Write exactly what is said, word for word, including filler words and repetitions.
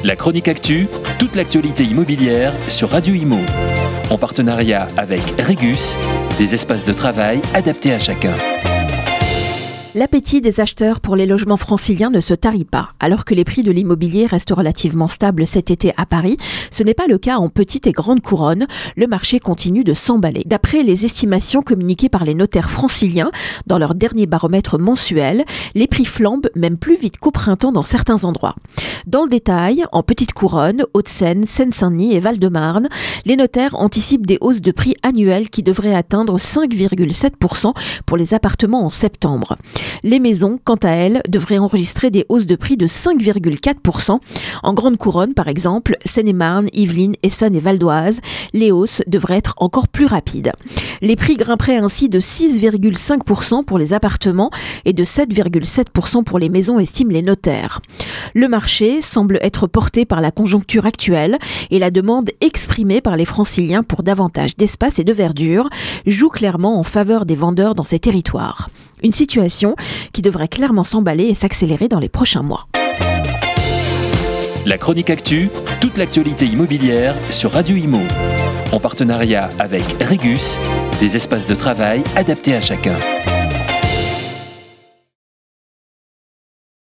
La chronique actu, toute l'actualité immobilière sur Radio Imo. En partenariat avec Regus, des espaces de travail adaptés à chacun. L'appétit des acheteurs pour les logements franciliens ne se tarit pas. Alors que les prix de l'immobilier restent relativement stables cet été à Paris, ce n'est pas le cas en petite et grande couronne. Le marché continue de s'emballer. D'après les estimations communiquées par les notaires franciliens dans leur dernier baromètre mensuel, les prix flambent même plus vite qu'au printemps dans certains endroits. Dans le détail, en petite couronne, Hauts-de-Seine, Seine-Saint-Denis et Val-de-Marne, les notaires anticipent des hausses de prix annuelles qui devraient atteindre cinq virgule sept pour cent pour les appartements en septembre. Les maisons, quant à elles, devraient enregistrer des hausses de prix de cinq virgule quatre pour cent. En grande couronne, par exemple, Seine-et-Marne, Yvelines, Essonne et Val d'Oise, les hausses devraient être encore plus rapides. Les prix grimperaient ainsi de six virgule cinq pour cent pour les appartements et de sept virgule sept pour cent pour les maisons, estiment les notaires. Le marché semble être porté par la conjoncture actuelle et la demande exprimée par les franciliens pour davantage d'espace et de verdure joue clairement en faveur des vendeurs dans ces territoires. Une situation qui devrait clairement s'emballer et s'accélérer dans les prochains mois. La chronique actu, toute l'actualité immobilière sur Radio Imo. En partenariat avec Regus, des espaces de travail adaptés à chacun.